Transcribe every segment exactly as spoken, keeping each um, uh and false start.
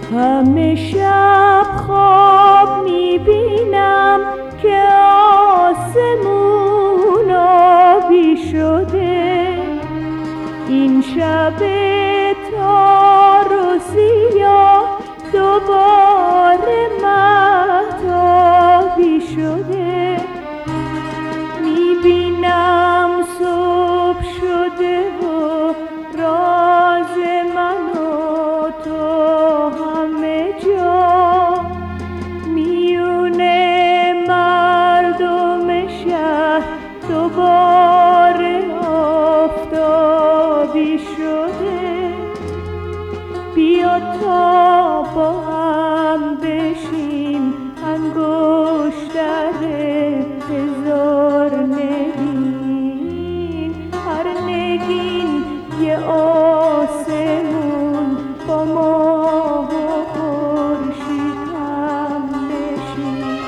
همه شب خواب میبینم که آسمون آبی شده، این شب تار و سیاه دوباره مهتابی شده. میبینم صبح شده و راز من و تو همه جا، میونه مردم شهر دوباره آفتابی شده. بیا تا با هم بشیم انگشتر هزار نگین، هر نگین یه آسمون با ماه و خورشید هم بشیم.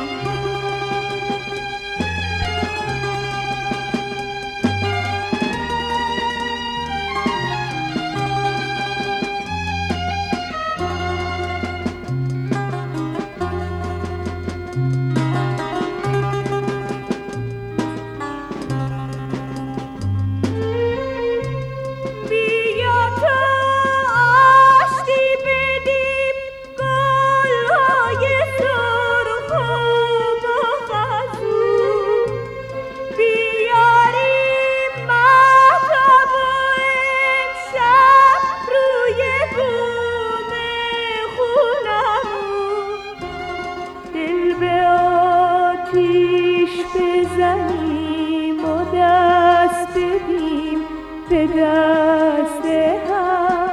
بزنیم و دست بدیم به دست هم،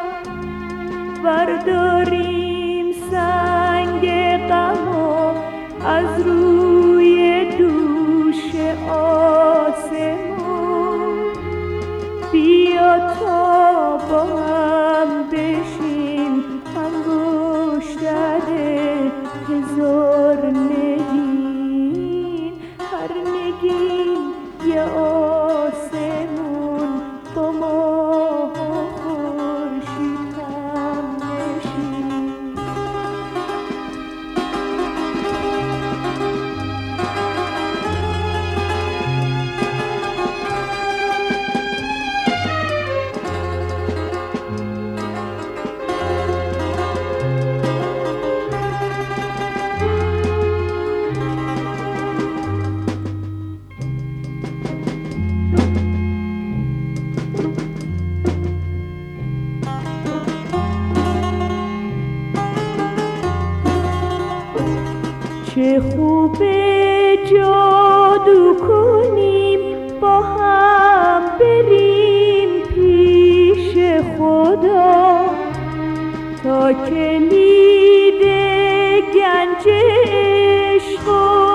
برداریم سنگ غم و از روی دوش آسمون. بیا تا با هم بشیم انگشتر هزار نگین، هر نگین یه آسمون با ماه و خورشید هم نشین. چه خوبه جادو کنیم با هم بریم پیش خدا، تا کلید گنج عشق